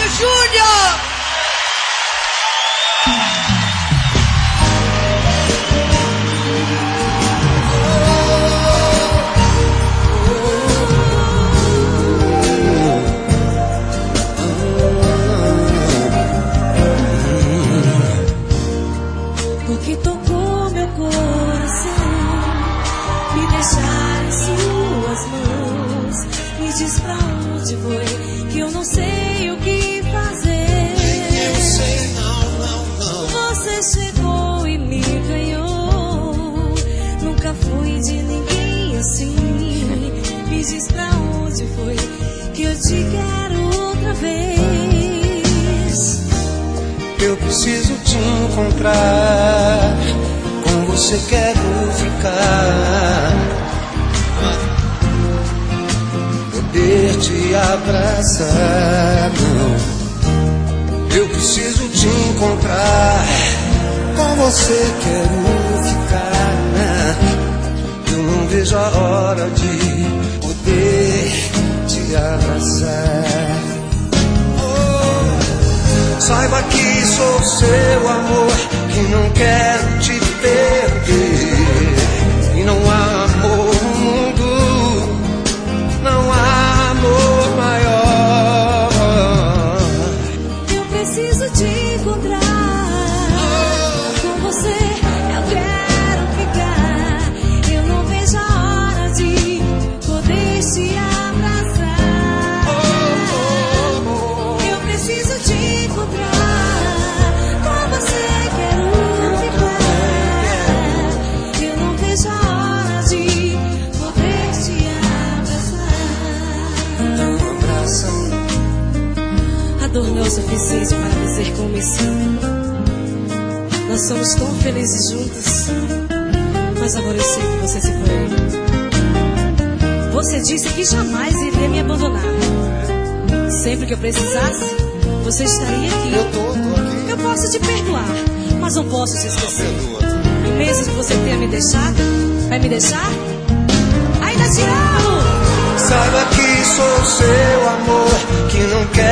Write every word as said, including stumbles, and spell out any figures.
Júnior! O que tocou meu coração, me deixar em suas mãos. Me diz pra onde foi, que eu não sei o que fazer. Eu sei, não, não, não. Você chegou e me ganhou. Nunca fui de ninguém assim. Me diz pra onde foi, que eu te quero outra vez. Eu preciso te encontrar, com você quero ficar, poder te abraçar. Não, eu preciso te encontrar, com você quero ficar. Eu não vejo a hora de poder te abraçar. Saiba que sou seu amor, que não quero te perder. E não há amor no mundo, não há amor maior. Eu preciso te encontrar, com você eu quero ficar. Eu não vejo a hora de poder te abraçar. Eu preciso te encontrar. Dor não é o suficiente para dizer como me sinto. Nós somos tão felizes juntos, mas agora eu sei que você se foi. Você disse que jamais iria me abandonar. Sempre que eu precisasse, você estaria aqui. Eu tô, tô aqui. Eu posso te perdoar, mas não posso te esquecer. E mesmo que você tenha me deixado, vai me deixar? Ainda te amo! Saiba que sou seu amor, que não quero